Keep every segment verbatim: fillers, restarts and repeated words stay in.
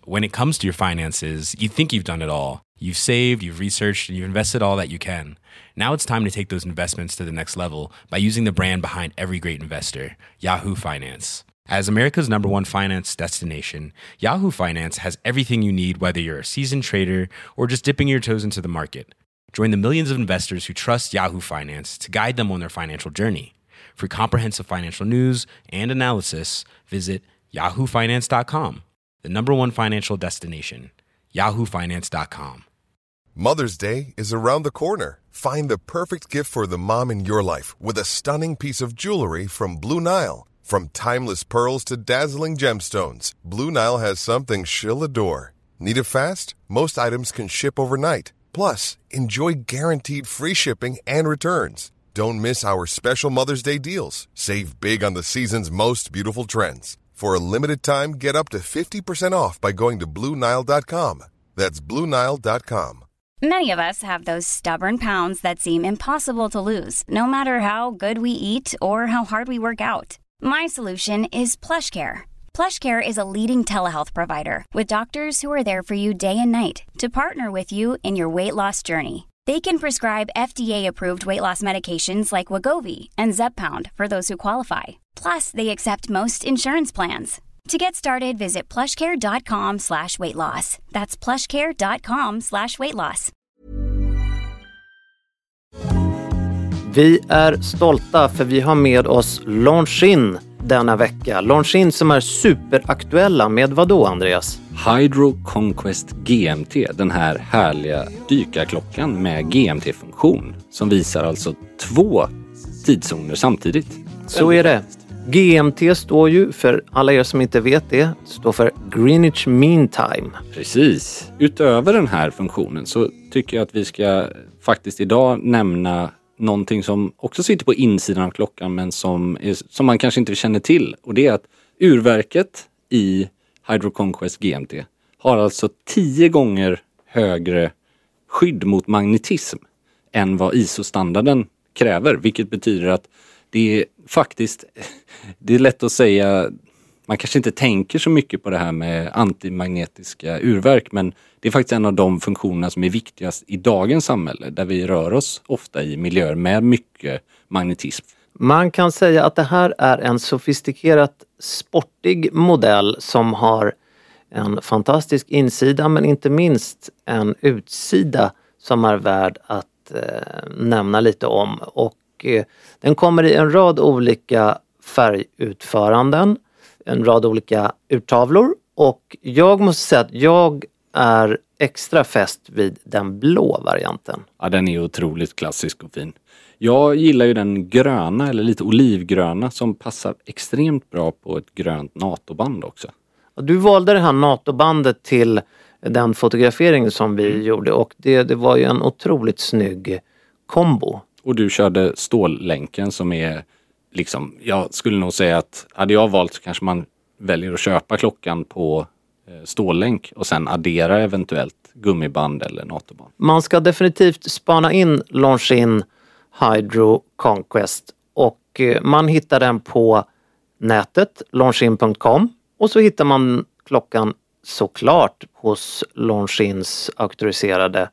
when it comes to your finances, you think you've done it all. You've saved, you've researched, and you've invested all that you can. Now it's time to take those investments to the next level by using the brand behind every great investor, Yahoo Finance. As America's number one finance destination, Yahoo Finance has everything you need, whether you're a seasoned trader or just dipping your toes into the market. Join the millions of investors who trust Yahoo Finance to guide them on their financial journey. For comprehensive financial news and analysis, visit yahoo finance dot com, the number one financial destination, yahoo finance dot com. Mother's Day is around the corner. Find the perfect gift for the mom in your life with a stunning piece of jewelry from Blue Nile. From timeless pearls to dazzling gemstones, Blue Nile has something she'll adore. Need it fast? Most items can ship overnight. Plus, enjoy guaranteed free shipping and returns. Don't miss our special Mother's Day deals. Save big on the season's most beautiful trends. For a limited time, get up to fifty percent off by going to blue nile dot com. That's blue nile dot com. Many of us have those stubborn pounds that seem impossible to lose, no matter how good we eat or how hard we work out. My solution is PlushCare. PlushCare is a leading telehealth provider with doctors who are there for you day and night to partner with you in your weight loss journey. They can prescribe F D A-approved weight loss medications like Wegovy and Zepbound for those who qualify. Plus, they accept most insurance plans. To get started, visit plushcare.com slash weight loss. That's plushcare.com slash weight loss. Vi är stolta för vi har med oss Longines denna vecka. Longines som är superaktuella med vad då, Andreas? Hydro Conquest G M T, den här härliga dykarklockan med G M T-funktion som visar alltså två tidszoner samtidigt. Så är det. G M T står ju, för alla er som inte vet det, står för Greenwich Mean Time. Precis. Utöver den här funktionen så tycker jag att vi ska faktiskt idag nämna någonting som också sitter på insidan av klockan men som, är, som man kanske inte känner till. Och det är att urverket i Hydro Conquest G M T har alltså tio gånger högre skydd mot magnetism än vad I S O-standarden kräver. Vilket betyder att det är faktiskt, det är lätt att säga, man kanske inte tänker så mycket på det här med antimagnetiska urverk, men det är faktiskt en av de funktionerna som är viktigast i dagens samhälle, där vi rör oss ofta i miljöer med mycket magnetism. Man kan säga att det här är en sofistikerat sportig modell som har en fantastisk insida, men inte minst en utsida som är värd att eh, nämna lite om. Och eh, den kommer i en rad olika färgutföranden, en rad olika urtavlor, och jag måste säga att jag är extra fäst vid den blå varianten. Ja, den är otroligt klassisk och fin. Jag gillar ju den gröna eller lite olivgröna som passar extremt bra på ett grönt NATO-band också. Du valde det här NATO-bandet till den fotografering som vi mm. gjorde, och det, det var ju en otroligt snygg kombo. Och du körde stållänken som är liksom, jag skulle nog säga att hade jag valt så kanske man väljer att köpa klockan på stållänk och sen addera eventuellt gummiband eller NATO-band. Man ska definitivt spana in Longines Hydro Conquest, och man hittar den på nätet longines punkt com, och så hittar man klockan såklart hos Longines auktoriserade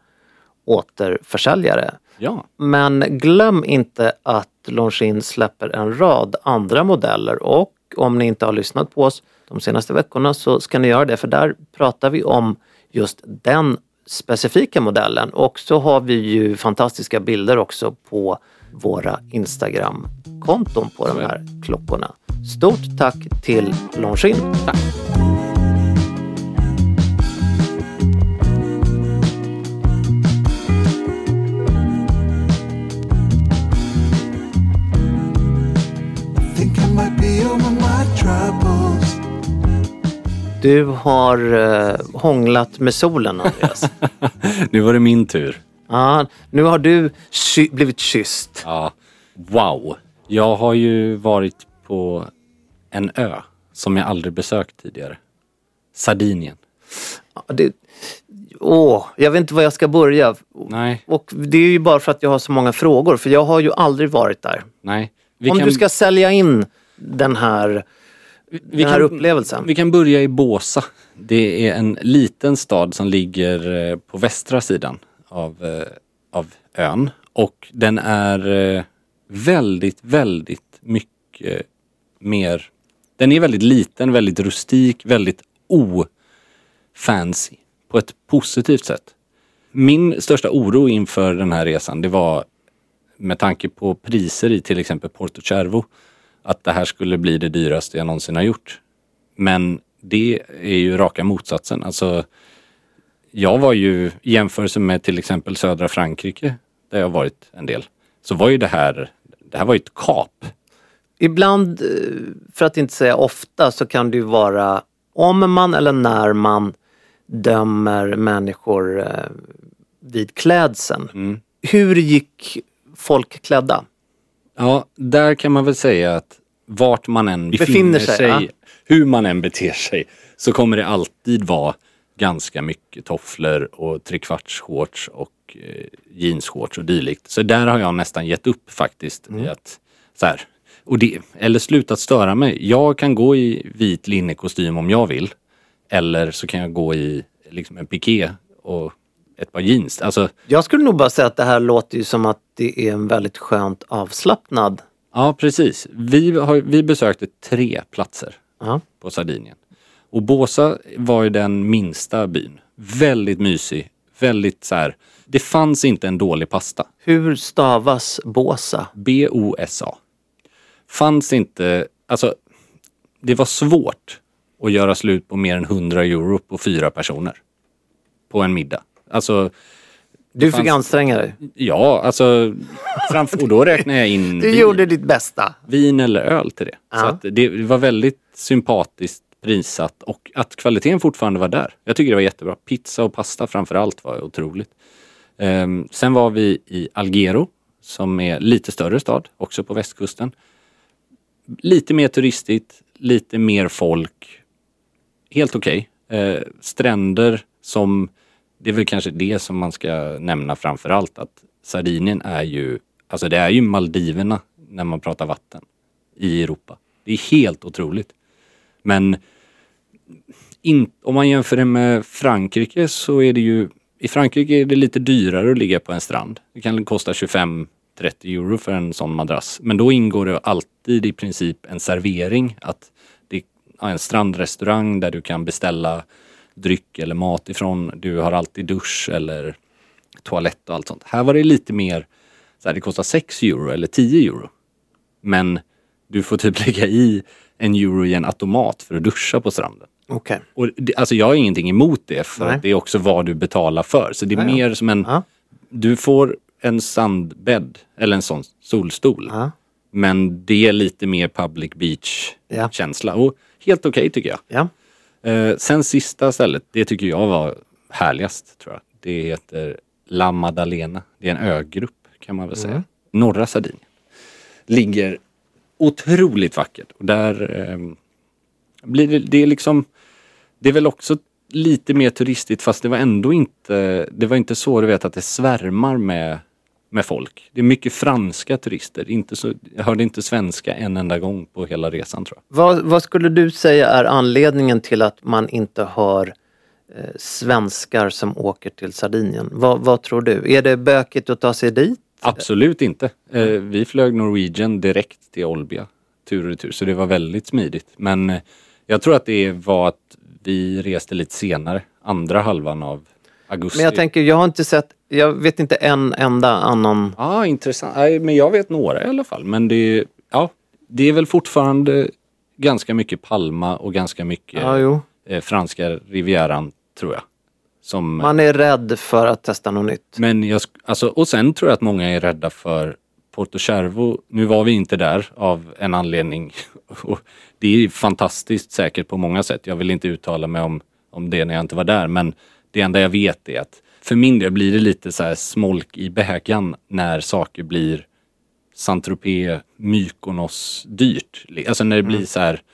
återförsäljare. Ja. Men glöm inte att Longines släpper en rad andra modeller, och om ni inte har lyssnat på oss de senaste veckorna så ska ni göra det, för där pratar vi om just den specifika modellen, och så har vi ju fantastiska bilder också på våra Instagram-konton på de här klockorna. Stort tack till Longines. Tack. Du har uh, hånglat med solen, Andreas. Nu var det min tur. Ja, nu har du ky- blivit kysst. Ja, wow. Jag har ju varit på en ö som jag aldrig besökt tidigare. Sardinien. Ja, det, åh, jag vet inte var jag ska börja. Nej. Och det är ju bara för att jag har så många frågor, för jag har ju aldrig varit där. Nej. Vi Om kan... du ska sälja in den här vi den här kan, upplevelsen? Vi kan börja i Båsa. Det är en liten stad som ligger på västra sidan av, av ön. Och den är väldigt, väldigt mycket mer... Den är väldigt liten, väldigt rustik, väldigt ofancy på ett positivt sätt. Min största oro inför den här resan, det var med tanke på priser i till exempel Porto Cervo, att det här skulle bli det dyraste jag någonsin har gjort. Men det är ju raka motsatsen. Alltså, jag var ju, i jämförelse med till exempel södra Frankrike, där jag varit en del, så var ju det här, det här var ju ett kap. Ibland, för att inte säga ofta, så kan det ju vara om man eller när man dömer människor eh, vid klädseln. Mm. Hur gick folk klädda? Ja, där kan man väl säga att vart man än befinner, befinner sig, sig ja. hur man än beter sig, så kommer det alltid vara ganska mycket tofflor och trekvartsshorts och eh, jeansshorts och dylikt. Så där har jag nästan gett upp faktiskt. Mm. I att, så här, och det, eller slutat störa mig. Jag kan gå i vit linnekostym om jag vill. Eller så kan jag gå i liksom en piké och ett par jeans. Alltså, jag skulle nog bara säga att det här låter ju som att det är en väldigt skönt avslappnad. Ja, precis. Vi, har, vi besökte tre platser uh-huh. på Sardinien. Och Båsa var ju den minsta byn. Väldigt mysig. Väldigt så här. Det fanns inte en dålig pasta. Hur stavas Båsa? B O S A. Fanns inte, alltså det var svårt att göra slut på mer än hundra euro på fyra personer. På en middag. Alltså, du fick fanns, anstränga dig? Ja, alltså framför, och då räknar jag in du vin, gjorde ditt bästa. Vin eller öl till det. Ja. Så att det, det var väldigt sympatiskt prissatt och att kvaliteten fortfarande var där. Jag tycker det var jättebra. Pizza och pasta framförallt var otroligt. Um, sen var vi i Alghero som är lite större stad, också på västkusten. Lite mer turistigt, lite mer folk. Helt okej. Okay. Uh, stränder som, det är väl kanske det som man ska nämna framförallt, att Sardinien är ju, alltså det är ju Maldiverna när man pratar vatten i Europa. Det är helt otroligt. Men in, om man jämför det med Frankrike så är det ju, i Frankrike är det lite dyrare att ligga på en strand. Det kan kosta tjugofem till trettio euro för en sån madrass. Men då ingår det alltid i princip en servering, att det är en strandrestaurang där du kan beställa dryck eller mat ifrån. Du har alltid dusch eller toalett och allt sånt. Här var det lite mer, så här, det kostar sex euro eller tio euro. Men du får typ lägga i en euro i en automat för att duscha på stranden. Okej. Och det, alltså jag har ingenting emot det, för Nej. att det är också vad du betalar för. Så det är Nej. mer som en, Ja. du får en sandbädd eller en sån solstol. Ja. Men det är lite mer public beach Ja. känsla. Och helt okej tycker jag. Ja. Eh, sen sista stället, det tycker jag var härligast tror jag. Det heter La Maddalena. Det är en ögrupp kan man väl säga. Mm. Norra Sardinien. Ligger otroligt vackert. Och där eh, blir det, det är liksom, det är väl också lite mer turistigt, fast det var ändå inte, det var inte så, du vet, att det svärmar med, med folk. Det är mycket franska turister. Inte så, jag hörde inte svenska en enda gång på hela resan tror jag. Vad, vad skulle du säga är anledningen till att man inte har eh, svenskar som åker till Sardinien? Vad, vad tror du? Är det bökigt att ta sig dit? Absolut inte. Eh, vi flög Norwegian direkt till Olbia, tur och retur, så det var väldigt smidigt. Men eh, jag tror att det var att vi reste lite senare, andra halvan av augusti. Men jag tänker, jag har inte sett, jag vet inte en enda annan. Ja, ah, intressant. Nej, men jag vet några i alla fall. Men det, ja, det är väl fortfarande ganska mycket Palma och ganska mycket Ja, jo. eh, franska rivieran, tror jag. Som, Man är rädd för att testa något nytt. Men jag, alltså, och sen tror jag att många är rädda för Porto Cervo. Nu var vi inte där av en anledning. Och det är fantastiskt säkert på många sätt. Jag vill inte uttala mig om, om det när jag inte var där. Men det enda jag vet är att för min del blir det lite så här smolk i bägaren när saker blir Saint-Tropez, Mykonos dyrt. Alltså när det blir så här,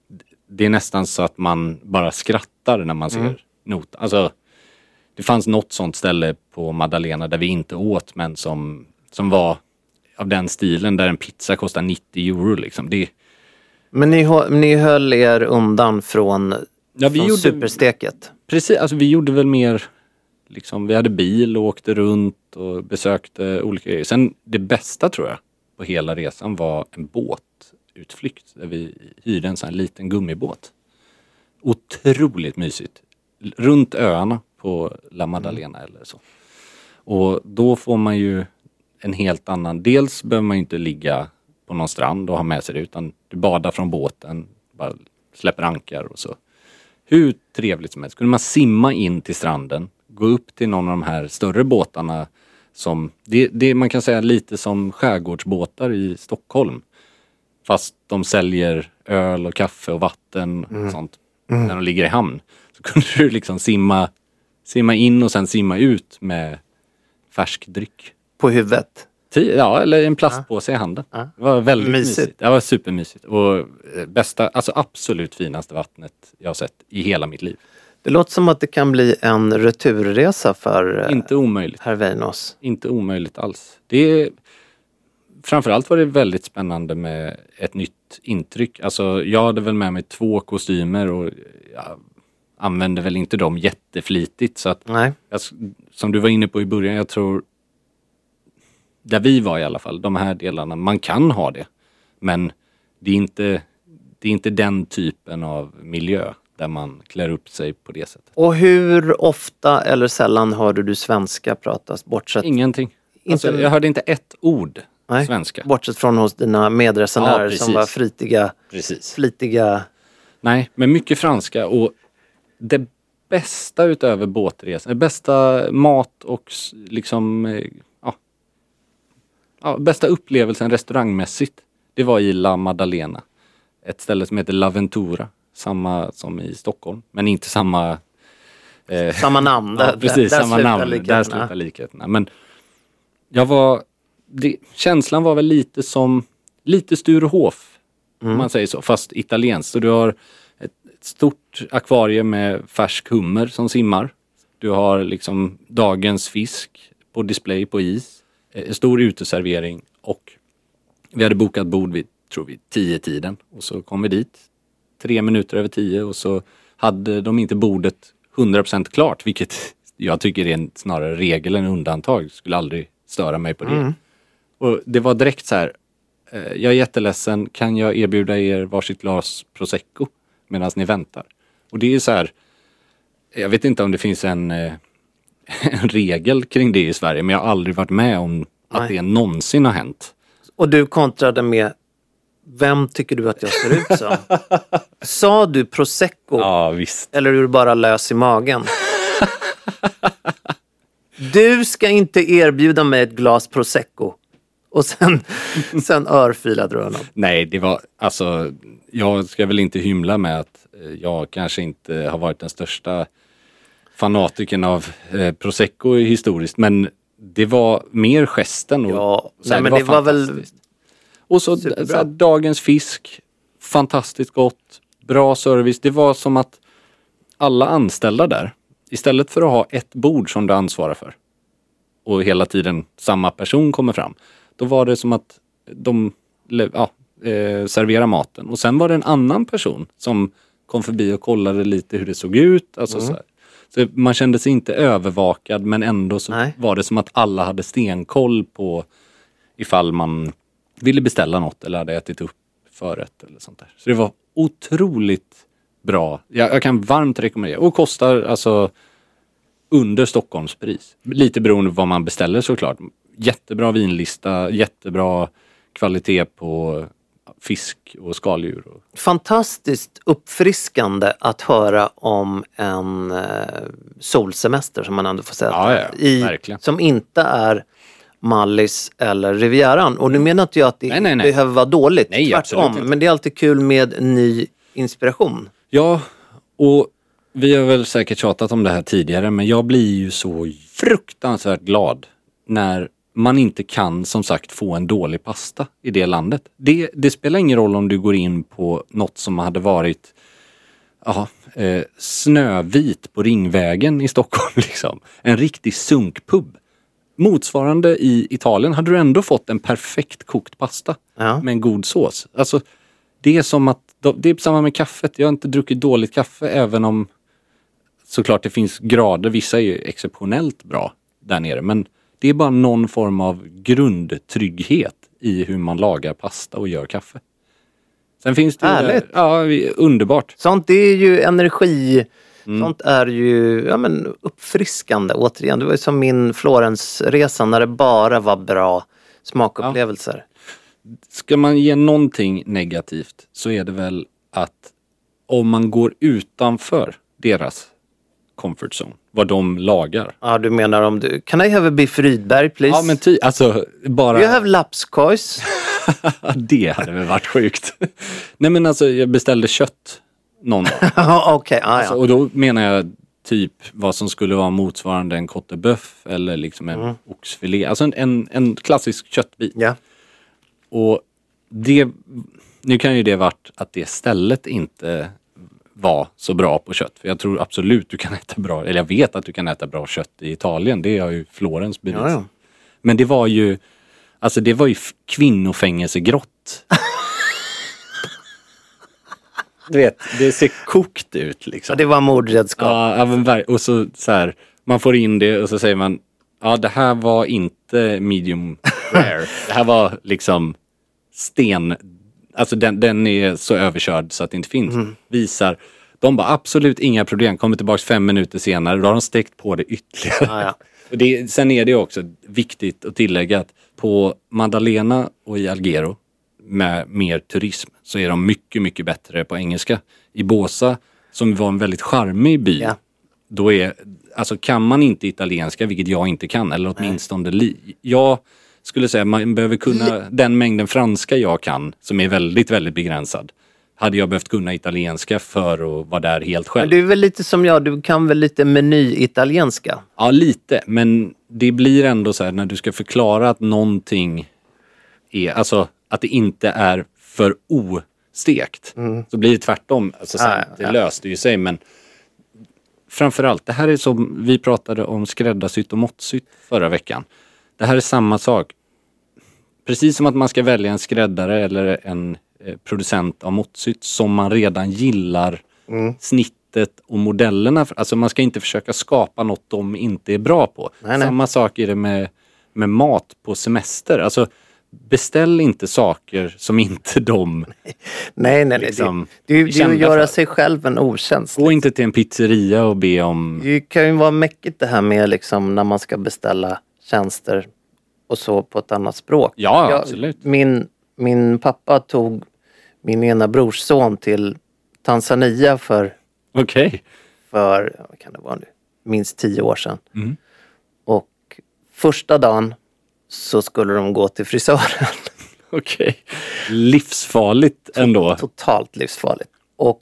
det är nästan så att man bara skrattar när man ser mm. not. Alltså det fanns något sånt ställe på Maddalena där vi inte åt, men som, som var av den stilen, där en pizza kostar nittio euro liksom. Det, Men ni, hö- ni höll er undan från, Ja, vi från gjorde, supersteket? precis, alltså vi gjorde väl mer, liksom, vi hade bil och åkte runt och besökte olika grejer. Sen det bästa tror jag på hela resan var en båtutflykt där vi hyrde en sån här liten gummibåt. Otroligt mysigt. Runt öarna på La Maddalena eller så. Och då får man ju en helt annan, dels behöver man ju inte ligga på någon strand och ha med sig det, utan du badar från båten, bara släpper ankar och så. Hur trevligt som helst. Kunde man simma in till stranden, gå upp till någon av de här större båtarna som, det, det man kan säga lite som skärgårdsbåtar i Stockholm. Fast de säljer öl och kaffe och vatten och mm. sånt mm. när de ligger i hamn. Så kunde du liksom simma, simma in och sen simma ut med färsk dryck. På huvudet? Ja, eller en plastpåse ja. i handen. Ja. Det var väldigt mysigt. mysigt. Det var supermysigt. Och bästa, alltså absolut finaste vattnet jag har sett i hela mitt liv. Det låter som att det kan bli en returresa för Inte omöjligt. herr Weinos. Inte omöjligt alls. Det är, framförallt var det väldigt spännande med ett nytt intryck. Alltså jag hade väl med mig två kostymer och jag använde väl inte dem jätteflitigt. Så att, Nej. Jag, som du var inne på i början, jag tror där vi var i alla fall, de här delarna, man kan ha det. Men det är inte, det är inte den typen av miljö där man klär upp sig på det sättet. Och hur ofta eller sällan hörde du svenska pratas bortsett? Ingenting. Inte... Alltså, jag hörde inte ett ord Nej, svenska. Bortsett från hos dina medresenärer ja, som var flitiga. Precis. flitiga. Nej, men mycket franska och det bästa utöver båtresan, det bästa mat och liksom ja, ja, bästa upplevelsen restaurangmässigt, det var i La Maddalena. Ett ställe som heter La Ventura, samma som i Stockholm, men inte samma eh, samma namn. ja, där, precis, där samma namn. Likheterna. Där slutar likheterna. Men jag var det, känslan var väl lite som lite Sturehof, mm. om man säger så, fast italienskt. Så du har ett, ett stort akvarium med färsk hummer som simmar. Du har liksom dagens fisk på display på is. En stor uteservering och vi hade bokat bord vid, tror vi, tio tiden. Och så kom vi dit tre minuter över tio och så hade de inte bordet hundra procent klart, vilket jag tycker är en snarare regel än undantag. Skulle aldrig störa mig på det. Mm. Och det var direkt så här, eh, jag är jätteledsen, kan jag erbjuda er varsitt glas prosecco medan ni väntar? Och det är så här, jag vet inte om det finns en, eh, en regel kring det i Sverige, men jag har aldrig varit med om att Nej. det någonsin har hänt. Och du kontrade med, vem tycker du att jag ser ut som? Sa du prosecco? Ja, visst. Eller är du bara lös i magen? Du ska inte erbjuda mig ett glas prosecco. Och sen, sen örfilade du honom. Nej, det var, alltså, jag ska väl inte hymla med att jag kanske inte har varit den största fanatiken av eh, prosecco historiskt. Men det var mer gesten. Och, ja, så här, nej, men det var, det var väl... Och så, så här, dagens fisk, fantastiskt gott, bra service. Det var som att alla anställda där, istället för att ha ett bord som du ansvarar för och hela tiden samma person kommer fram, då var det som att de ja, eh, serverar maten. Och sen var det en annan person som kom förbi och kollade lite hur det såg ut. Alltså mm. så, här. Så man kände sig inte övervakad, men ändå så Nej. var det som att alla hade stenkoll på ifall man ville beställa något eller hade ätit upp förrätt eller sånt där. Så det var otroligt bra. Jag, jag kan varmt rekommendera. Och kostar alltså under Stockholmspris. Lite beroende på vad man beställer såklart. Jättebra vinlista, jättebra kvalitet på fisk och skaldjur. Fantastiskt uppfriskande att höra om en eh, solsemester som man ändå får säga. Ja, ja, i, verkligen. Som inte är Mallis eller Rivieran. Och nu menar inte jag att det nej, nej, nej. behöver vara dåligt. Nej, tvärtom. Men det är alltid kul med ny inspiration. Ja, och vi har väl säkert tjatat om det här tidigare, men jag blir ju så fruktansvärt glad när man inte kan, som sagt, få en dålig pasta i det landet. Det, det spelar ingen roll om du går in på något som hade varit aha, eh, Snövit på Ringvägen i Stockholm. Liksom. En riktig sunkpub. Motsvarande i Italien hade du ändå fått en perfekt kokt pasta ja. med en god sås. Alltså, det är som att, det är samma med kaffet. Jag har inte druckit dåligt kaffe även om såklart det finns grader. Vissa är ju exceptionellt bra där nere. Men det är bara någon form av grundtrygghet i hur man lagar pasta och gör kaffe. Sen finns det Härligt. ju, ja, underbart. Sånt det är ju energi. Mm. Sånt är ju ja, men uppfriskande återigen. Det var ju som min Florensresa när det bara var bra smakupplevelser. Ska man ge någonting negativt så är det väl att om man går utanför deras comfort zone, vad de lagar. Ja, du menar om du... Can I have a beef Rydberg, please? Ja, men ty, alltså bara... You have lapskojs. Det hade väl varit sjukt. Nej, men alltså jag beställde kött någon dag. Okej, okay, ah, alltså, ja. och då menar jag typ vad som skulle vara motsvarande en côte-bœuf eller liksom en mm. oxfilé. Alltså en, en, en klassisk köttbit. Ja. Och det... Nu kan ju det varit att det stället inte var så bra på kött. För jag tror absolut du kan äta bra, eller jag vet att du kan äta bra kött i Italien. Det är ju Florens bevis. Ja, ja. Men det var ju, alltså det var ju kvinnofängelsegrott. Du vet, det ser kokt ut liksom. Ja, det var mordredskap. Ja, men, och så, så här, man får in det och så säger man, ja det här var inte medium rare. Det här var liksom sten. Alltså den, den är så överkörd så att det inte finns. Mm. Visar. De bara absolut inga problem. Kommer tillbaka fem minuter senare. Då har de stekt på det ytterligare. Ah, ja. Och det, sen är det också viktigt att tillägga att på Maddalena och i Alghero med mer turism så är de mycket, mycket bättre på engelska. I Båsa, som var en väldigt charmig by, ja. Då är, alltså kan man inte italienska, vilket jag inte kan, eller åtminstone li, jag skulle säga man behöver kunna den mängden franska jag kan, som är väldigt, väldigt begränsad. Hade jag behövt kunna italienska för att vara där helt själv. Men du är väl lite som jag, du kan väl lite meny-italienska? Ja, lite. Men det blir ändå så här när du ska förklara att någonting är, alltså att det inte är för ostekt. Mm. Så blir det tvärtom. Alltså, sen, ah, ja. Det löste ju sig, men framförallt, det här är som vi pratade om skräddarsytt och måttsytt förra veckan. Det här är samma sak. Precis som att man ska välja en skräddare eller en eh, producent av måttsytt som man redan gillar mm. snittet och modellerna. Alltså man ska inte försöka skapa något de inte är bra på. Nej, nej. Samma sak är det med, med mat på semester. Alltså beställ inte saker som inte de... Nej, nej, liksom, det, det, det är att göra för. sig själv en otjänst. Gå liksom. Inte till en pizzeria och be om... Det kan ju vara mäckigt det här med liksom, när man ska beställa tjänster och så på ett annat språk. Ja, Jag, absolut. Min, min pappa tog min ena brorsson till Tanzania för... Okej. Okay. För, vad kan det vara nu? Minst tio år sedan. Mm. Och första dagen så skulle de gå till frisören. Okej. Okay. Livsfarligt ändå. Totalt livsfarligt. Och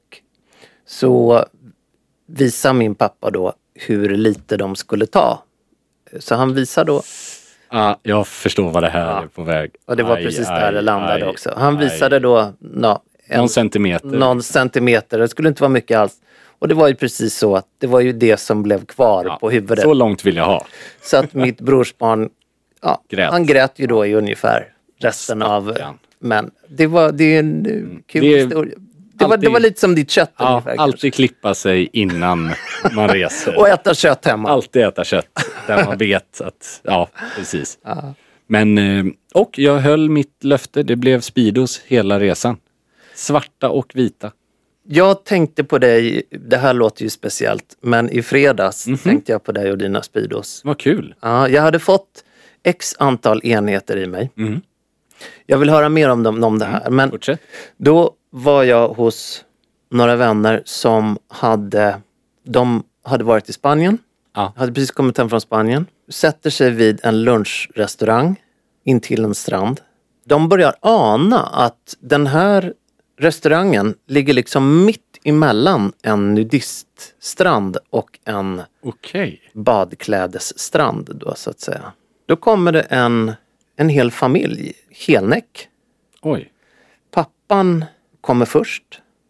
så visar min pappa då hur lite de skulle ta. Så han visar då... Ah, jag förstår vad det här ja. är på väg. Och det var aj, precis aj, där det landade aj, också. Han visade aj. då... No, en, någon centimeter. Någon centimeter. Det skulle inte vara mycket alls. Och det var ju precis så att det var ju det som blev kvar ja, på huvudet. Så långt vill jag ha. Så att mitt brorsbarn... Ja, grät. Han grät ju då i ungefär resten av... Men det var det är en kul det, historia. Det, alltid, var, det var lite som ditt kött ja, ungefär. Alltid kanske. Klippa sig innan man reser. Och äta kött hemma. Alltid äta kött. Där man vet att... Ja, precis. Ja. Men... Och jag höll mitt löfte. Det blev Speedos hela resan. Svarta och vita. Jag tänkte på dig, det här låter ju speciellt, men i fredags mm-hmm. tänkte jag på dig och dina Speedos. Vad kul. Ja, jag hade fått x antal enheter i mig. Mm. Jag vill höra mer om, dem, om det här. Mm. Men Fortsätt. Då var jag hos några vänner som hade, de hade varit i Spanien. Ja. Hade precis kommit hem från Spanien. Sätter sig vid en lunchrestaurang in till en strand. De börjar ana att den här restaurangen ligger liksom mitt emellan en nudiststrand och en okay. badklädesstrand då så att säga. Då kommer det en, en hel familj, helnäck. Oj. Pappan kommer först.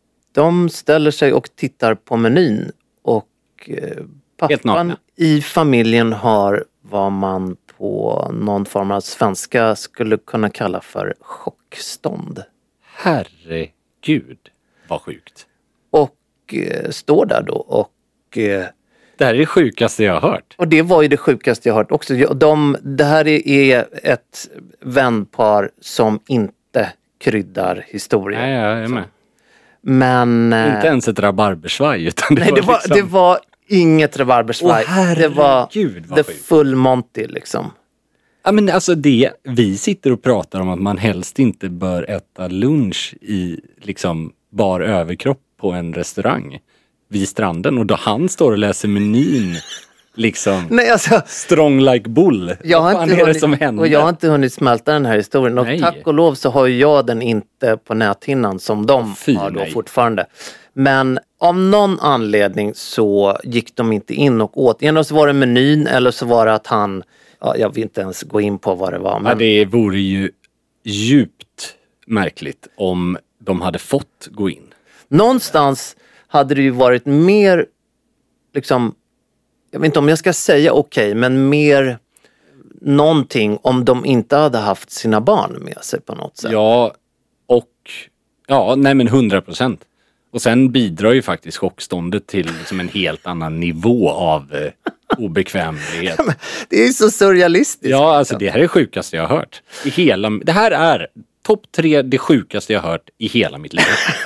De ställer sig och tittar på menyn och eh, pappan i familjen har vad man på någon form av svenska skulle kunna kalla för chockstånd. Herregud. gud, vad sjukt. Och eh, står där då och... Eh, det här är det sjukaste jag har hört. Och det var ju det sjukaste jag har hört också. De, det här är ett vänpar som inte kryddar historien. Nej, jag är med. Men... Eh, inte ens ett rabarbersvaj. Utan det nej, var det var, liksom... det var inget rabarbersvaj. Åh, det var vad the sjukt. full Monty liksom. Ja, men alltså det, vi sitter och pratar om att man helst inte bör äta lunch i liksom bar överkropp på en restaurang vid stranden. Och då han står och läser menyn liksom Nej, alltså, strong like bull. jag har Vad fan inte är det hunnit, som händer? och jag har inte hunnit smälta den här historien. Och Nej. tack och lov så har ju jag den inte på näthinnan som de Fy, har då nej. fortfarande. Men av någon anledning så gick de inte in och åt. Eller så var det menyn eller så var det att han, ja, jag vill inte ens gå in på vad det var. Men... Ja, det vore ju djupt märkligt om de hade fått gå in. Någonstans hade det ju varit mer, liksom, jag vet inte om jag ska säga okej, okay, men mer någonting om de inte hade haft sina barn med sig på något sätt. Ja, och ja, nej men hundra procent. Och sen bidrar ju faktiskt chockståndet till liksom en helt annan nivå av eh, obekvämlighet. Det är ju så surrealistiskt. Ja, alltså det här är det sjukaste jag har hört. I hela, det här är topp tre det sjukaste jag har hört i hela mitt liv.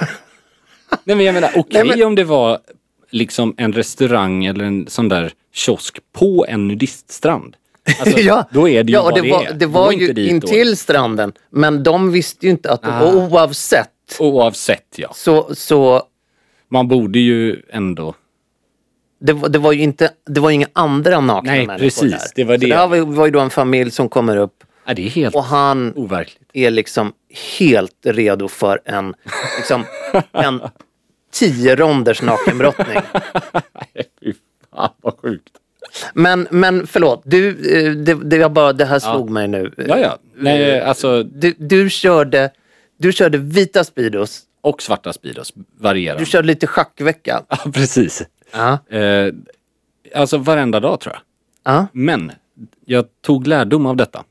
Nej men jag menar, okej okay, men... om det var liksom en restaurang eller en sån där kiosk på en nudiststrand. Alltså, ja, då är det ju ja, och vad det det var, är. det var, var ju intill stranden, men de visste ju inte att ah. oavsett Oavsett, ja. Så, så man borde ju ändå... Det var, det var ju inte, det var ju inga andra nakna Nej, människor precis, där. det var det. Så det här var, var ju då en familj som kommer upp. Ja, det är helt och han overkligt. Är liksom helt redo för en, liksom, en tio ronders nakenbrottning. Fy fan, vad sjukt. Men, men förlåt, du, det, det, jag bara, det här slog ja. mig nu. Ja, ja. Nej, alltså... Du, du, körde, du körde vita Speedos. Och svarta Speedos, varierar. Du körde lite schackvecka. Ja, precis. Ja. Eh, alltså varenda dag tror jag. Ja. Men jag tog lärdom av detta.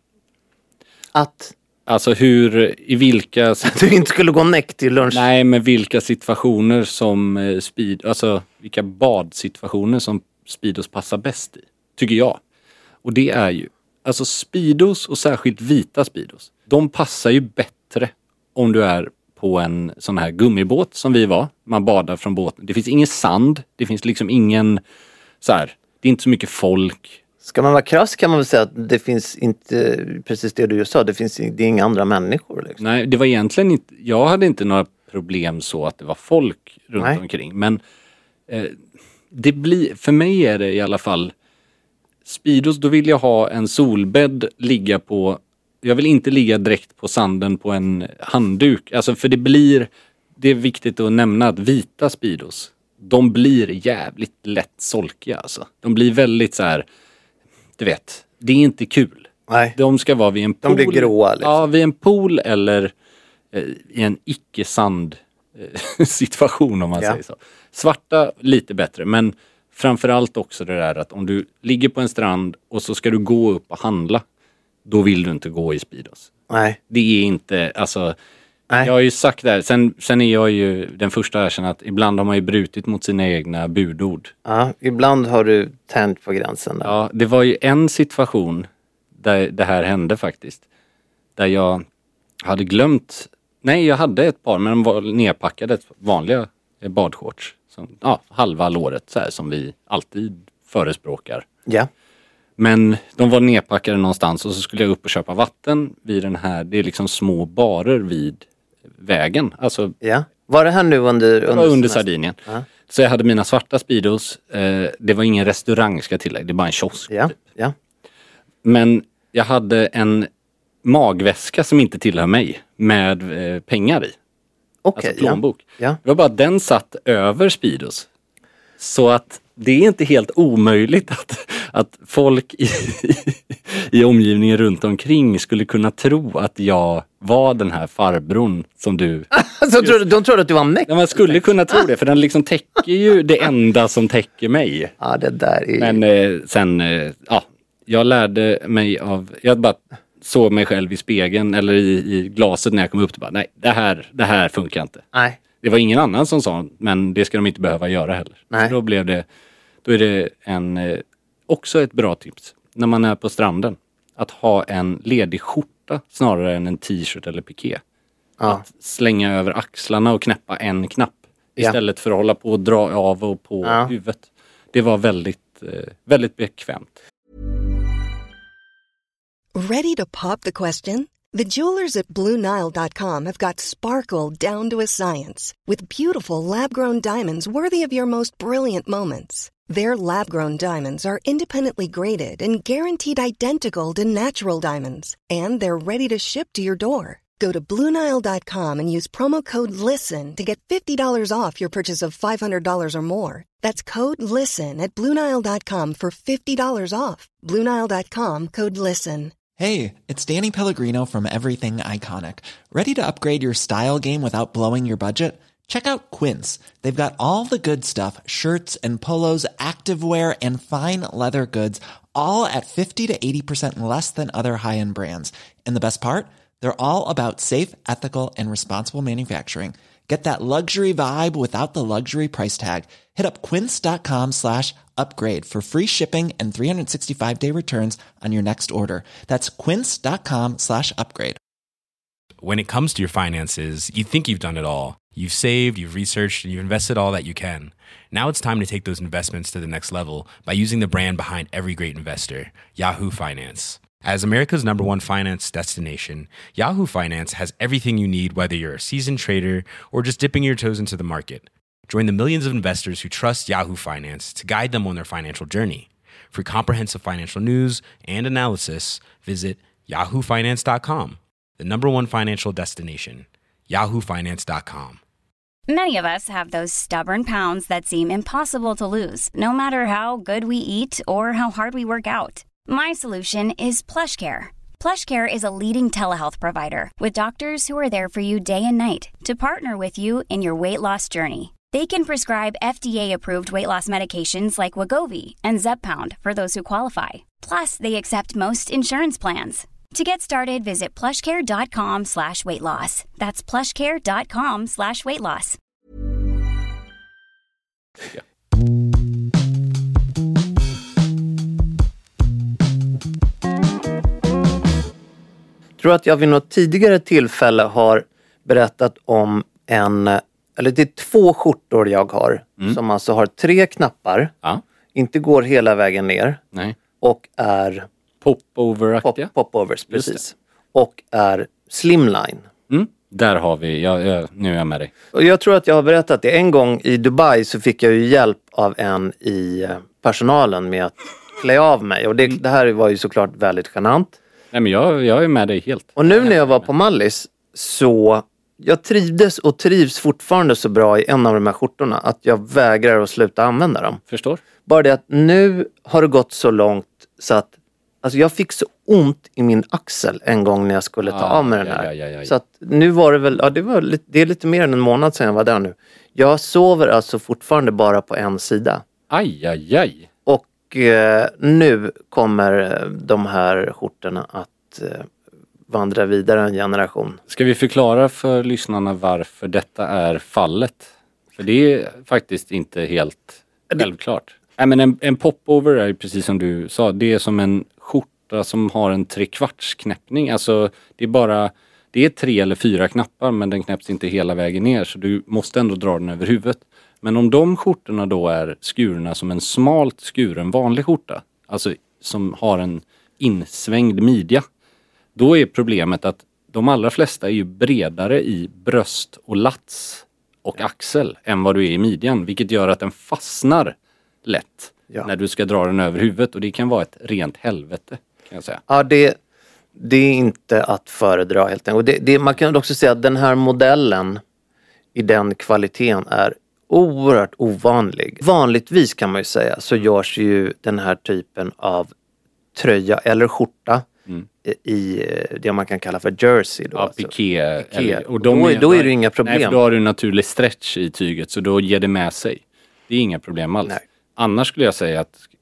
Att? Alltså hur, i vilka... Du inte skulle gå näck till lunch. Nej, men vilka situationer som eh, speed... Alltså vilka badsituationer som Speedos passar bäst i. Tycker jag. Och det är ju... Alltså Speedos och särskilt vita Speedos. De passar ju bättre om du är på en sån här gummibåt som vi var. Man badar från båten. Det finns ingen sand. Det finns liksom ingen... Så här, det är inte så mycket folk. Ska man vara krass kan man väl säga att det finns inte, precis det du just sa, det finns det är inga andra människor. Liksom. Nej, det var egentligen inte, jag hade inte några problem så att det var folk runt Nej. omkring. Men eh, det blir, för mig är det i alla fall, Speedos, då vill jag ha en solbädd ligga på, jag vill inte ligga direkt på sanden på en handduk. Alltså för det blir, det är viktigt att nämna att vita Speedos, de blir jävligt lätt solkiga alltså. De blir väldigt så här, du vet, det är inte kul. Nej. De ska vara vid en pool. De blir gråa liksom. Ja, vid en pool eller eh, i en icke-sand eh, situation om man ja. säger så. Svarta lite bättre, men framförallt också det där att om du ligger på en strand och så ska du gå upp och handla, då vill du inte gå i Speedos. Nej. Det är inte, alltså... Nej. Jag har ju sagt det här, sen, sen är jag ju den första att erkänna att ibland har man ju brutit mot sina egna budord. Ja, ibland har du tänt på gränsen där. Ja, det var ju en situation där det här hände faktiskt. Där jag hade glömt, nej jag hade ett par men de var nedpackade, vanliga badshorts. Som, ja, halva låret så här som vi alltid förespråkar. Ja. Men de var nedpackade någonstans och så skulle jag upp och köpa vatten vid den här, det är liksom små barer vid vägen. Alltså, ja. Var det här nu under under, under Sardinien. Ja. Så jag hade mina svarta Speedos. Eh, det var ingen restaurang ska jag tillägga, det är bara en kiosk. Ja. Typ. Ja. Men jag hade en magväska som inte tillhör mig med eh, pengar i. Okej. Alltså plånbok. Ja. Ja. Det var bara den satt över Speedos. Så att det är inte helt omöjligt att, att folk i, i omgivningen runt omkring skulle kunna tro att jag var den här farbrorn som du... Så de, de trodde att du var näck? Ja, man skulle kunna tro det, för den liksom täcker ju det enda som täcker mig. Ja, det där är... Men eh, sen, eh, ja, jag lärde mig av... Jag bara såg mig själv i spegeln eller i, i glaset när jag kom upp och bara, nej, det här, det här funkar inte. Nej. Det var ingen annan som sa, men det ska de inte behöva göra heller. Nej. Så då blev det, då är det en, eh, också ett bra tips när man är på stranden. Att ha en ledig skjorta snarare än en t-shirt eller piké. Ja. Att slänga över axlarna och knäppa en knapp. Istället ja. för att hålla på och dra av och på ja. huvudet. Det var väldigt, eh, väldigt bekvämt. Ready to pop the question? The jewelers at Blue Nile dot com have got sparkle down to a science with beautiful lab-grown diamonds worthy of your most brilliant moments. Their lab-grown diamonds are independently graded and guaranteed identical to natural diamonds, and they're ready to ship to your door. Go to Blue Nile dot com and use promo code LISTEN to get fifty dollars off your purchase of five hundred dollars or more. That's code LISTEN at Blue Nile dot com for fifty dollars off. Blue Nile dot com, code LISTEN. Hey, it's Danny Pellegrino from Everything Iconic. Ready to upgrade your style game without blowing your budget? Check out Quince. They've got all the good stuff, shirts and polos, activewear and fine leather goods, all at fifty to eighty percent less than other high-end brands. And the best part? They're all about safe, ethical, and responsible manufacturing. Get that luxury vibe without the luxury price tag. Hit up quince.com slash upgrade for free shipping and three sixty-five day returns on your next order. That's quince.com slash upgrade. When it comes to your finances, you think you've done it all. You've saved, you've researched, and you've invested all that you can. Now it's time to take those investments to the next level by using the brand behind every great investor, Yahoo Finance. As America's number one finance destination, Yahoo Finance has everything you need, whether you're a seasoned trader or just dipping your toes into the market. Join the millions of investors who trust Yahoo Finance to guide them on their financial journey. For comprehensive financial news and analysis, visit yahoo finance dot com, the number one financial destination, yahoo finance dot com. Many of us have those stubborn pounds that seem impossible to lose, no matter how good we eat or how hard we work out. My solution is PlushCare. PlushCare is a leading telehealth provider with doctors who are there for you day and night to partner with you in your weight loss journey. They can prescribe F D A-approved weight loss medications like Wegovy and Zepbound for those who qualify. Plus, they accept most insurance plans. To get started, visit plushcare.com slash weight loss. That's plushcare.com slash weight loss. Ja. Jag tror att jag vid något tidigare tillfälle har berättat om en, eller det är två skjortor jag har, mm. som alltså har tre knappar, ja. inte går hela vägen ner. Nej. Och är Popover-aktiga. Pop, popovers, precis. Och är slimline. Mm. Där har vi, jag, jag, nu är jag med dig. Och jag tror att jag har berättat det. En gång i Dubai så fick jag ju hjälp av en i personalen med att klä av mig. Och det, mm. det här var ju såklart väldigt genant. Nej, men jag, jag är med dig helt. Och nu när jag var på Mallis så jag trivdes och trivs fortfarande så bra i en av de här skjortorna att jag vägrar att sluta använda dem. Förstår. Bara det att nu har det gått så långt så att alltså jag fick så ont i min axel en gång när jag skulle ta ah, av mig den här. Ja, ja, ja, ja. Så att nu var det väl, ja det var lite, det är lite mer än en månad sedan jag var där nu. Jag sover alltså fortfarande bara på en sida. Aj, aj, aj. Och eh, nu kommer de här skjortorna att eh, vandra vidare en generation. Ska vi förklara för lyssnarna varför detta är fallet? För det är faktiskt inte helt självklart. Nej, men en, en popover är precis som du sa. Det är som en skjorta som har en trekvarts knäppning. Alltså det är bara, det är tre eller fyra knappar men den knäpps inte hela vägen ner. Så du måste ändå dra den över huvudet. Men om de skjortorna då är skurna som en smalt skuren vanlig skjorta. Alltså som har en insvängd midja. Då är problemet att de allra flesta är ju bredare i bröst och lats och axel än vad du är i midjan. Vilket gör att den fastnar lätt ja. när du ska dra den över huvudet. Och det kan vara ett rent helvete kan jag säga. Ja, det, det är inte att föredra helt enkelt. Och det, det, man kan också säga att den här modellen i den kvaliteten är oerhört ovanlig. Vanligtvis kan man ju säga så görs ju den här typen av tröja eller skjorta mm. i det man kan kalla för jersey. Då, ja, alltså. piké. piké. Eller, och de då, är, då är det inga problem. Nej, för då har du en naturlig stretch i tyget så då ger det med sig. Det är inga problem alls. Nej. Annars skulle jag säga att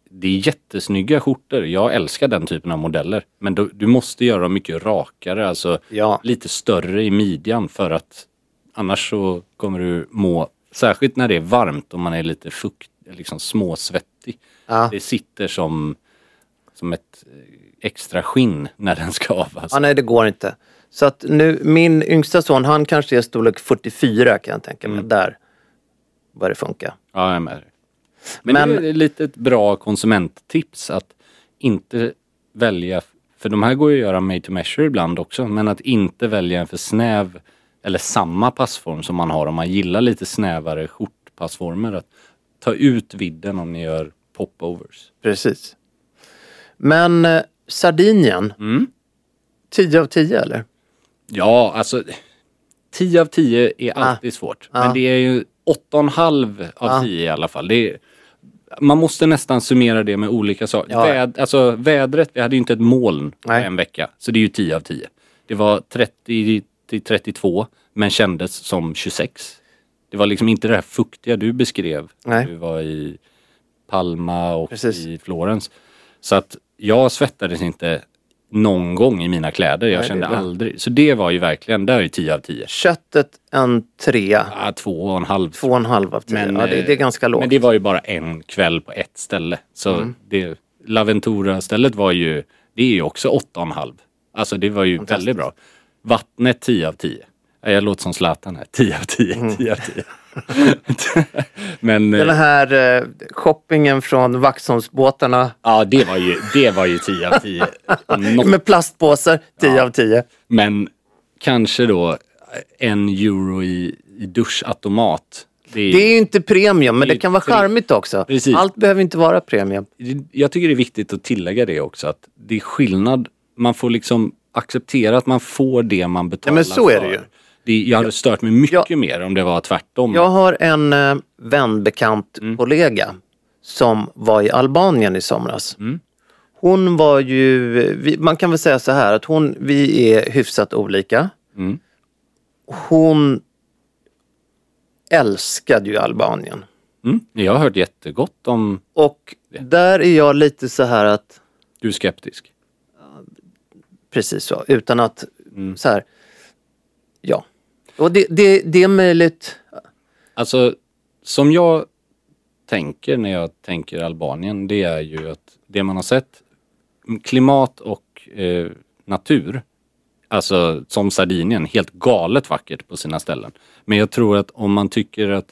det är jättesnygga skjortor. Jag älskar den typen av modeller. Men du, du måste göra dem mycket rakare, alltså Ja. lite större i midjan, för att annars så kommer du må, särskilt när det är varmt och man är lite fukt, liksom småsvettig. Ja. Det sitter som, som ett extra skinn när den ska avas. Ja, nej, det går inte. Så att nu, min yngsta son, han kanske är storlek fyrtiofyra kan jag tänka mig. Mm. Där bör det funka. Ja, jag är med. Men, Men- det är lite ett bra konsumenttips att inte välja, för de här går ju att göra made to measure ibland också, men att inte välja en för snäv eller samma passform som man har om man gillar lite snävare skjortpassformer. Att ta ut vidden om ni gör popovers. Precis. Men eh, Sardinien, Mm. tio av tio eller? Ja, alltså tio av tio är alltid svårt. Ah. Men det är ju åtta och en halv av Ah. tio i alla fall. Det är, man måste nästan summera det med olika saker. Ja. Väd, alltså vädret, vi hade ju inte ett moln på Nej. en vecka. Så det är ju tio av tio. Det var trettio till trettiotvå men kändes som tjugosex. Det var liksom inte det här fuktiga du beskrev. Nej. Du var i Palma och Precis. i Florens. Så att jag svettades inte någon gång i mina kläder. Jag Nej, det är kände bra. aldrig. Så det var ju verkligen, där är ju tio av tio. Köttet en trea, Ja, två och en halv. två och en halv av tio. Men, ja, det, det är ganska lågt. Men det var ju bara en kväll på ett ställe. Så Mm. det, Laventura-stället var ju, det är ju också åtta och en halv. Alltså det var ju Fantastiskt. väldigt bra. Vattnet tio av tio. Ja, jag låter som Zlatan här. tio av tio, Mm. tio av tie. Men Den eh, här eh, shoppingen från Vaxholmsbåtarna ja, det var ju, det var ju tio av tio. Om något. med plastpåsar, tio Ja. av tio. Men kanske då en euro i, i duschautomat. Det är, Det är ju inte premium, men Det är det kan vara tre- charmigt också. Precis. Allt behöver inte vara premium. Jag tycker det är viktigt att tillägga det också. Att det är skillnad. Man får liksom acceptera att man får det man betalar Ja, men så är för. det ju. Det, jag hade stört mig mycket Jag- mer om det var tvärtom. Jag har en eh, vän, bekant Mm. kollega som var i Albanien i somras. Mm. Hon var ju, vi, man kan väl säga så här att hon, vi är hyfsat olika. Mm. Hon älskade ju Albanien. Mm. Jag har hört jättegott om... Och där är jag lite så här att, Du är skeptisk. precis så, utan att Mm. så här, ja. Och det, det, det är möjligt, Alltså, som jag tänker när jag tänker Albanien, det är ju att det man har sett, klimat och eh, natur, alltså som Sardinien, helt galet vackert på sina ställen. Men jag tror att om man tycker att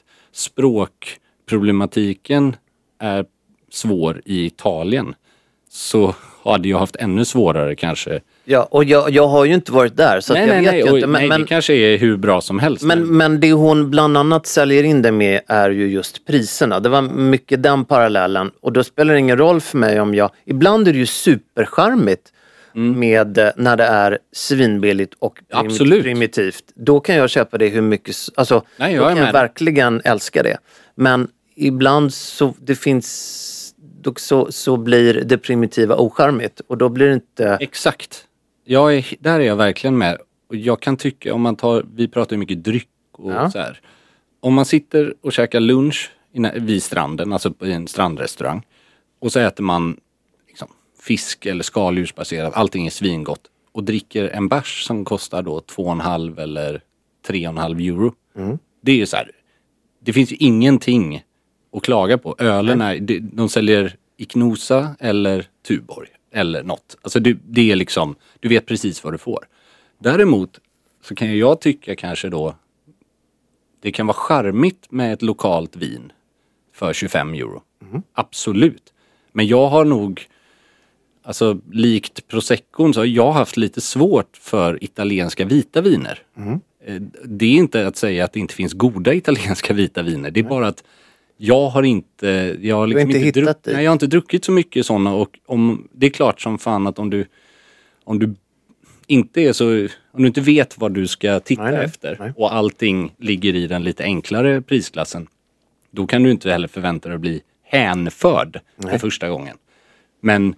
språkproblematiken är svår i Italien, så hade jag haft ännu svårare kanske. ja, och jag, jag har ju inte varit där så att nej, jag nej, vet nej, ju och, inte. Men, nej men, det kanske är hur bra som helst. men, men det hon bland annat säljer in det med är ju just priserna. Det var mycket den parallellen. Och då spelar det ingen roll för mig om jag... Ibland är det ju supercharmigt med eh, när det är svinbilligt och prim- Absolut. primitivt. Då kan jag köpa det hur mycket... s- Alltså, Nej, jag då är kan jag med. verkligen älska det. Men ibland så det finns... Då, så, så blir det primitiva ocharmigt. Och då blir det inte... Exakt. Jag är, där är jag verkligen med. Och jag kan tycka, om man tar, vi pratar ju mycket dryck och Ja. så här. Om man sitter och käkar lunch innan, vid stranden, alltså på en strandrestaurang. Och så äter man liksom, fisk eller skaldjursbaserat, allting är svingott. Och dricker en bärs som kostar då två och en halv eller tre och en halv euro. Det är ju så här, det finns ju ingenting att klaga på. Ölen är, de, de säljer Iknosa eller Tuborg eller något. Alltså det, det är liksom, du vet precis vad du får. Däremot så kan ju jag tycka kanske då, det kan vara charmigt med ett lokalt vin för tjugofem euro. Absolut. Men jag har nog, alltså likt Proseccon så har jag haft lite svårt för italienska vita viner. Eh, Det är inte att säga att det inte finns goda italienska vita viner. Det är bara att jag har inte, jag har liksom inte inte, hittat druck, det. nej, jag har inte druckit så mycket sådana, och om, det är klart som fan att om du, om du inte är så, om du inte vet vad du ska titta Nej, nej, efter nej. och allting ligger i den lite enklare prisklassen, då kan du inte heller förvänta dig att bli hänförd för första gången. Men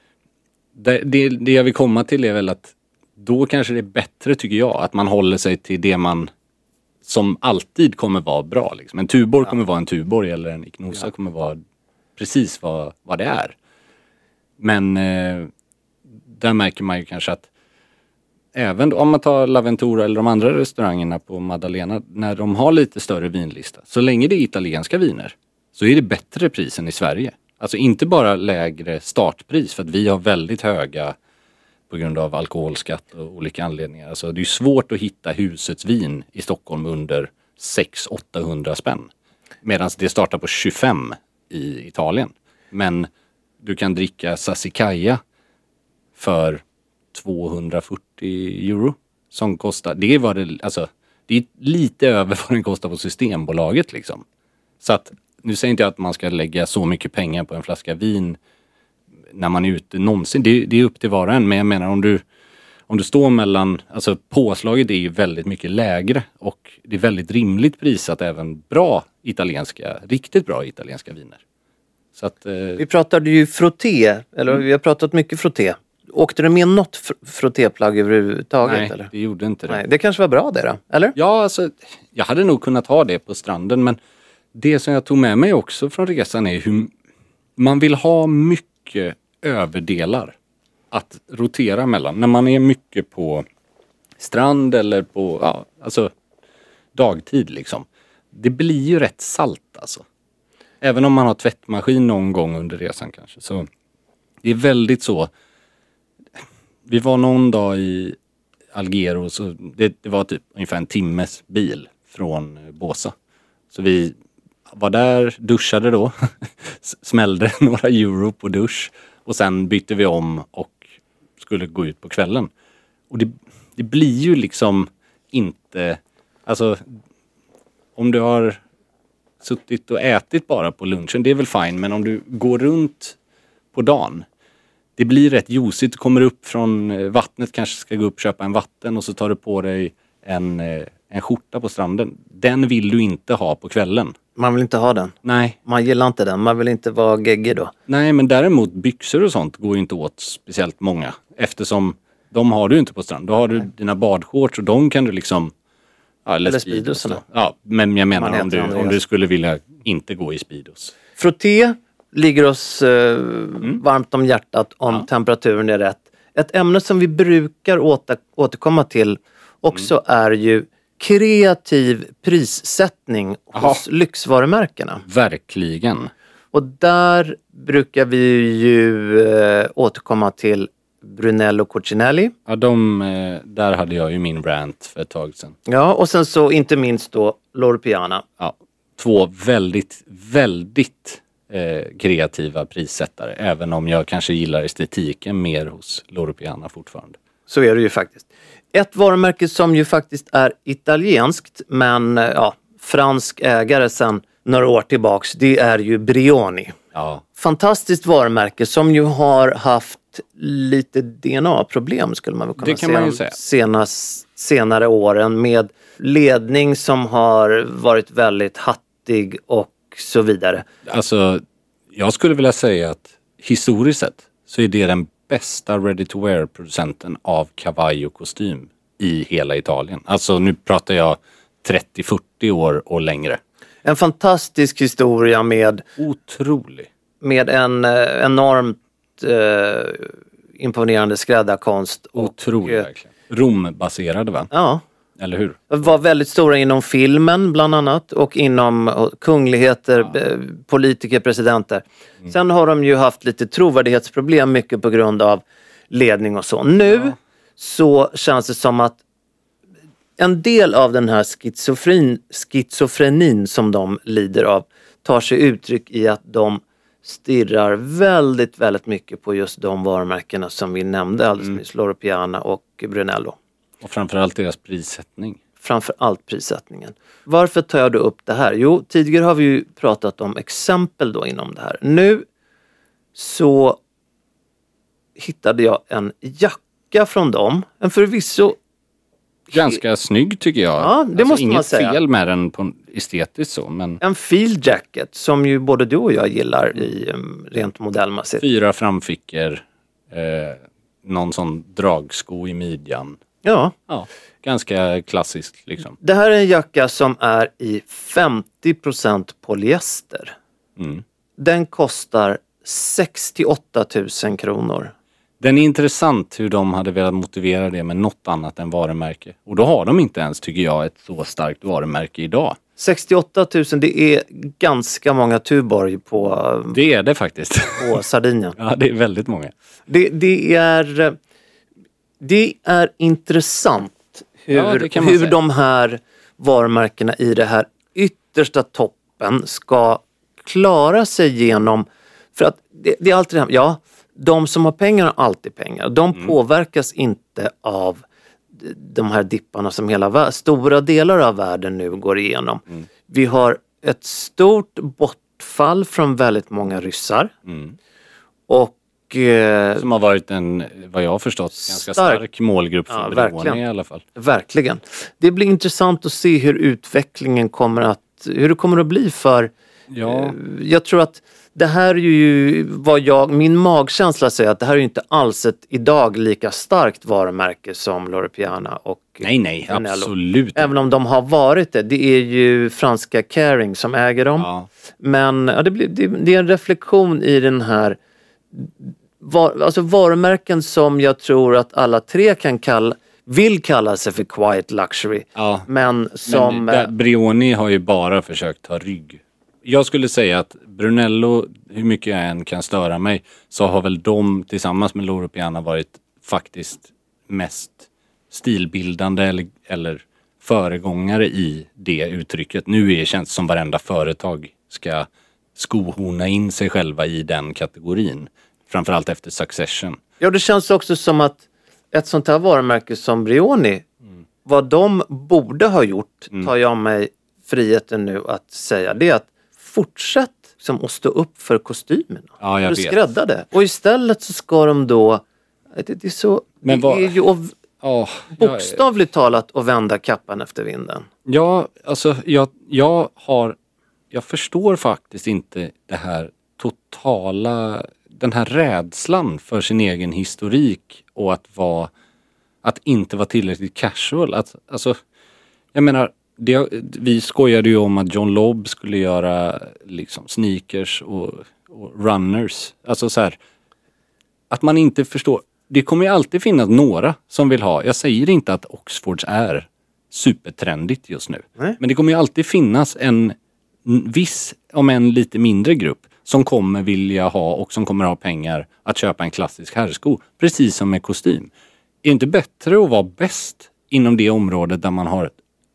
det, det, det jag vill komma till är väl att då kanske det är bättre, tycker jag, att man håller sig till det man som alltid kommer vara bra. Liksom. En Tuborg kommer vara en Tuborg eller en Iknosa kommer vara precis vad, vad det är. Men eh, där märker man ju kanske att även om man tar L'Avventura eller de andra restaurangerna på Maddalena, när de har lite större vinlista, så länge det är italienska viner så är det bättre pris än i Sverige. Alltså inte bara lägre startpris, för att vi har väldigt höga på grund av alkoholskatt och olika anledningar. Alltså det är svårt att hitta husets vin i Stockholm under sex till åttahundra spänn. Medan det startar på tjugofem i Italien. Men du kan dricka Sassicaia för tvåhundrafyrtio euro som kostar, det är vad det, alltså det är lite över vad den kostar på Systembolaget liksom. Så att, nu säger inte jag att man ska lägga så mycket pengar på en flaska vin när man är ute någonsin, det, det är upp till var och en, men jag menar om du om du står mellan, alltså påslaget är ju väldigt mycket lägre och det är väldigt rimligt prisat även bra italienska, riktigt bra italienska viner. Så att, eh... Vi pratade ju frotté, eller mm. vi har pratat mycket frotté. Åkte du med något fr- frottéplagg överhuvudtaget? Nej, eller? det gjorde inte det. Nej, det kanske var bra det då, eller? Ja, alltså, jag hade nog kunnat ha det på stranden, men det som jag tog med mig också från resan är hur man vill ha mycket överdelar att rotera mellan. När man är mycket på strand eller på, ja, alltså dagtid liksom. Det blir ju rätt salt alltså. Även om man har tvättmaskin någon gång under resan kanske. Så det är väldigt så. Vi var någon dag i Alghero, så det, det var typ ungefär en timmes bil från Båsa. Så vi var där, duschade då, smällde några euro på dusch och sen bytte vi om och skulle gå ut på kvällen. Och det, det blir ju liksom inte, alltså om du har suttit och ätit bara på lunchen, det är väl fine, men om du går runt på dagen, det blir rätt ljusigt. Du kommer upp från vattnet, kanske ska gå upp och köpa en vatten och så tar du på dig en, en skjorta på stranden. Den vill du inte ha på kvällen. Man vill inte ha den. Nej. Man gillar inte den. Man vill inte vara geggig då. Nej, men däremot byxor och sånt går ju inte åt speciellt många. Eftersom de har du inte på strand. Då har du Nej. dina badshorts och de kan du liksom... Ja, eller, eller speedosarna. Ja, men jag menar om du, om du skulle vilja inte gå i speedos. Frotté ligger oss eh, mm. varmt om hjärtat om ja. temperaturen är rätt. Ett ämne som vi brukar åter, återkomma till också mm. är ju kreativ prissättning Aha. hos lyxvarumärkena. Verkligen. Och där brukar vi ju eh, återkomma till Brunello Cucinelli. Ja, de, eh, där hade jag ju min rant för ett tag sedan. Ja, och sen så inte minst då Loro Piana. Ja, två väldigt, väldigt eh, kreativa prissättare. Även om jag kanske gillar estetiken mer hos Loro Piana fortfarande. Så är det ju faktiskt. Ett varumärke som ju faktiskt är italienskt, men ja, fransk ägare sedan några år tillbaks, det är ju Brioni. Ja. Fantastiskt varumärke som ju har haft lite D N A-problem skulle man väl kunna det kan säga, man ju säga. Senast, senare åren med ledning som har varit väldigt hattig och så vidare. Alltså, jag skulle vilja säga att historiskt sett så är det den bästa ready-to-wear-producenten av kavaj och kostym i hela Italien. Alltså nu pratar jag trettio till fyrtio år och längre. En fantastisk historia med... Otrolig. Med en eh, enormt eh, imponerande skräddarkonst. Otrolig och, verkligen. Rom-baserade va? Ja. Eller hur? Var väldigt stora inom filmen bland annat och inom och kungligheter, ja. eh, politiker, presidenter. Mm. Sen har de ju haft lite trovärdighetsproblem mycket på grund av ledning och så. Nu ja. så känns det som att en del av den här schizofren, schizofrenin som de lider av tar sig uttryck i att de stirrar väldigt, väldigt mycket på just de varumärkena som vi nämnde alldeles mm. nyss, Loro Piana och Brunello. Och framförallt deras prissättning. Framförallt prissättningen. Varför tar jag då upp det här? Jo, tidigare har vi ju pratat om exempel då inom det här. Nu så hittade jag en jacka från dem. En förvisso ganska snygg tycker jag. Ja, det alltså måste man säga. Inget fel med den på estetiskt så, men... En field jacket som ju både du och jag gillar i um, rent modellmässigt. Fyra framfickor, eh, någon sån dragsko i midjan. Ja. Ja, ganska klassiskt liksom. Det här är en jacka som är i femtio procent polyester. Mm. Den kostar sextioåtta tusen kronor. Den är intressant hur de hade velat motivera det med något annat än varumärke. Och då har de inte ens, tycker jag, ett så starkt varumärke idag. sextioåtta tusen, det är ganska många Tuborg på, det är det faktiskt. På Sardinien. Ja, det är väldigt många. Det, det, är, det är intressant hur, ja, hur de här varumärkena i det här yttersta toppen ska klara sig genom. För att det, det är alltid det här, ja, de som har pengar har alltid pengar. De mm. påverkas inte av de här dipparna som hela stora delar av världen nu går igenom. Mm. Vi har ett stort bortfall från väldigt många ryssar. Mm. Och eh, som har varit en, vad jag har förstått, ganska stark, stark målgrupp för ja, Brioni i alla fall. Verkligen. Det blir intressant att se hur utvecklingen kommer att, hur det kommer att bli för ja. eh, jag tror att det här är ju vad jag, min magkänsla säger att det här är ju inte alls ett idag lika starkt varumärke som Loro Piana och Nej, nej, Brunello. Absolut. Även om de har varit det. Det är ju franska Kering som äger dem. Ja. Men ja, det, blir, det, det är en reflektion i den här var, alltså varumärken som jag tror att alla tre kan kalla, vill kalla sig för quiet luxury. Ja. Men som... Men där, Brioni har ju bara försökt ta rygg. Jag skulle säga att Brunello, hur mycket jag än kan störa mig, så har väl de tillsammans med Loro Piana varit faktiskt mest stilbildande eller, eller föregångare i det uttrycket. Nu är det känns som varenda företag ska skohorna in sig själva i den kategorin. Framförallt efter Succession. Ja, det känns också som att ett sånt här varumärke som Brioni, mm. vad de borde ha gjort, mm. tar jag mig friheten nu att säga, det är att fortsätt som att stå upp för kostymerna. Ja, jag för vet. Skräddade. Och istället så ska de då, det, det är så, Men det vad, är ju av, oh, bokstavligt jag, talat att vända kappan efter vinden. Ja, alltså jag, jag har, jag förstår faktiskt inte det här totala, den här rädslan för sin egen historik och att vara, att inte vara tillräckligt casual. Att, alltså, jag menar, det, vi skojade ju om att John Lobb skulle göra liksom sneakers och, och runners. Alltså så här, att man inte förstår. Det kommer ju alltid finnas några som vill ha. Jag säger inte att Oxfords är supertrendigt just nu. Nej. Men det kommer ju alltid finnas en viss, om en lite mindre grupp som kommer vilja ha och som kommer ha pengar att köpa en klassisk herrsko. Precis som med kostym. Är det inte bättre att vara bäst inom det området där man har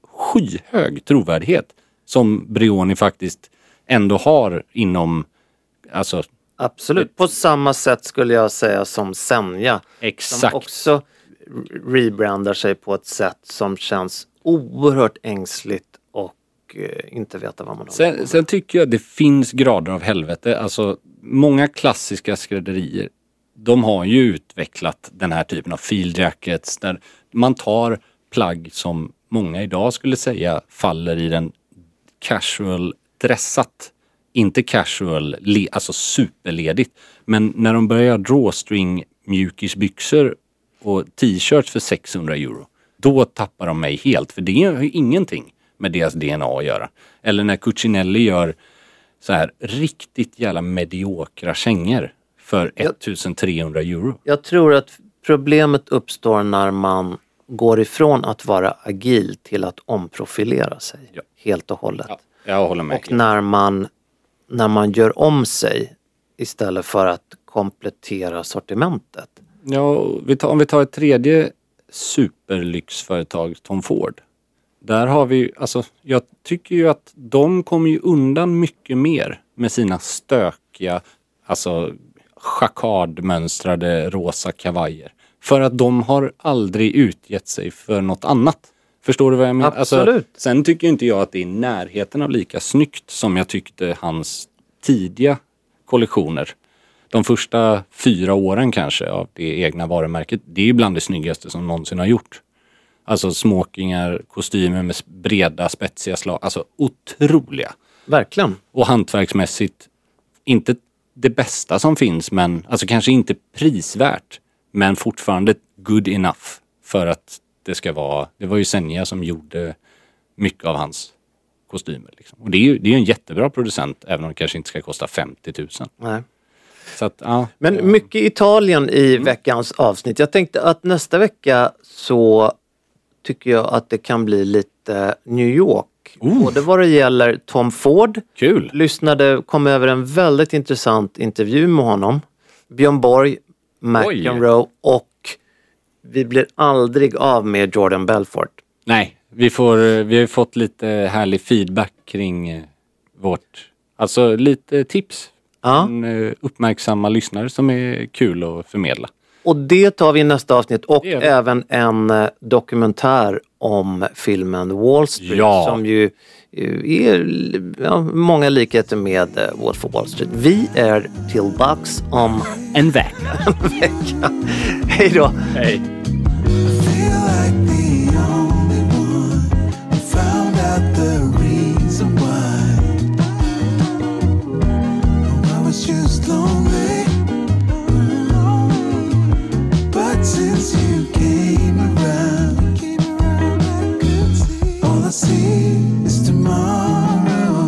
skyhög trovärdighet som Brioni faktiskt ändå har inom, alltså... Absolut, ett, på samma sätt skulle jag säga som Senja. Exakt. Som också rebrandar sig på ett sätt som känns oerhört ängsligt och eh, inte veta vad man har. Sen, sen tycker jag det finns grader av helvete. Alltså många klassiska skrädderier, de har ju utvecklat den här typen av field jackets där man tar plagg som många idag skulle säga faller i den casual dressat. Inte casual, le, alltså superledigt. Men när de börjar drawstring mjukisbyxor och t-shirts för sexhundra euro, då tappar de mig helt. För det har ju ingenting med deras D N A att göra. Eller när Cucinelli gör så här riktigt jävla mediokra kängor för ettusentrehundra euro. Jag tror att problemet uppstår när man går ifrån att vara agil till att omprofilera sig. Ja. Helt och hållet. Ja, jag håller med. Och när man, när man gör om sig istället för att komplettera sortimentet. Ja, vi tar, om vi tar ett tredje superlyxföretag, Tom Ford. Där har vi, alltså jag tycker ju att de kommer ju undan mycket mer med sina stökiga, alltså chakardmönstrade rosa kavajer. För att de har aldrig utgett sig för något annat. Förstår du vad jag menar? Absolut. Alltså, sen tycker inte jag att det är närheten av lika snyggt som jag tyckte hans tidiga kollektioner. De första fyra åren kanske av det egna varumärket. Det är ju bland det snyggaste som någonsin har gjort. Alltså smokingar, kostymer med breda, spetsiga slag. Alltså otroliga. Verkligen. Och hantverksmässigt inte det bästa som finns, men alltså kanske inte prisvärt. Men fortfarande good enough för att det ska vara... Det var ju Senja som gjorde mycket av hans kostymer. Liksom. Och det är ju det är ju en jättebra producent, även om det kanske inte ska kosta femtio tusen. Nej. Så att, ja, Men ja. mycket Italien i veckans avsnitt. Jag tänkte att nästa vecka så tycker jag att det kan bli lite New York. Oh. Både vad det gäller Tom Ford. Kul! Lyssnade, kom över en väldigt intressant intervju med honom. Björn Borg, McEnroe och vi blir aldrig av med Jordan Belfort. Nej, vi, får, vi har fått lite härlig feedback kring vårt, alltså lite tips. Ja. En uppmärksamma lyssnare som är kul att förmedla. Och det tar vi i nästa avsnitt och Det även en eh, dokumentär om filmen Wall Street Ja. som ju eh, är ja, många likheter med eh, Wolf of Wall Street. Vi är tillbaks om En vecka. en vecka. Hej då! Hej. Feel like the only one who found out the reason why. I was just lonely, but since you came around, I could see all I see is tomorrow.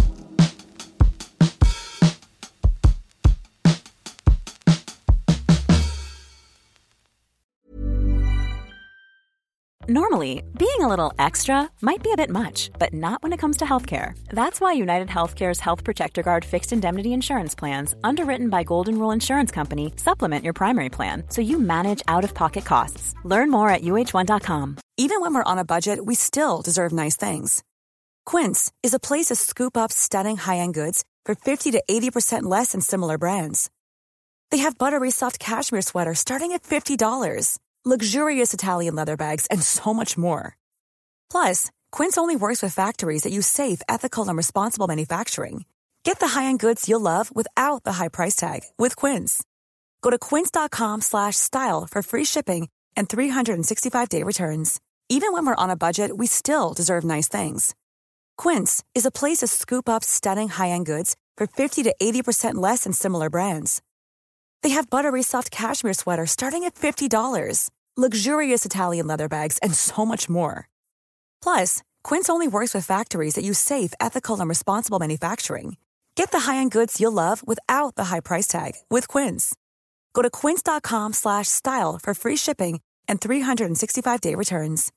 Normally, being a little extra might be a bit much, but not when it comes to healthcare. That's why United Healthcare's Health Protector Guard fixed indemnity insurance plans, underwritten by Golden Rule Insurance Company, supplement your primary plan so you manage out-of-pocket costs. Learn more at U H one dot com. Even when we're on a budget, we still deserve nice things. Quince is a place to scoop up stunning high-end goods for fifty to eighty percent less than similar brands. They have buttery soft cashmere sweaters starting at fifty dollars. Luxurious Italian leather bags, and so much more. Plus, Quince only works with factories that use safe, ethical, and responsible manufacturing. Get the high-end goods you'll love without the high price tag with Quince. Go to quince.com slash style for free shipping and three sixty-five day returns. Even when we're on a budget, we still deserve nice things. Quince is a place to scoop up stunning high-end goods for fifty to eighty percent less than similar brands. They have buttery soft cashmere sweaters starting at fifty dollars, luxurious Italian leather bags, and so much more. Plus, Quince only works with factories that use safe, ethical, and responsible manufacturing. Get the high-end goods you'll love without the high price tag with Quince. Go to quince.com slash style for free shipping and three sixty-five day returns.